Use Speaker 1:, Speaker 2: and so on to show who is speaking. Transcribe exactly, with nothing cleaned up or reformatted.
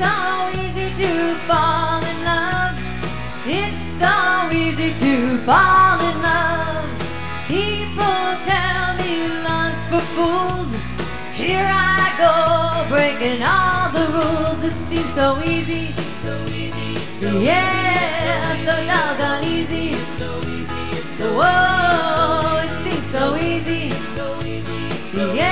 Speaker 1: so easy to fall in love. It's so easy to fall in love. People tell me love's for fools. Here I go, breaking all the rules. It seems so easy, so easy, so yeah, so doggone easy. Whoa, it seems so easy, so easy, yeah.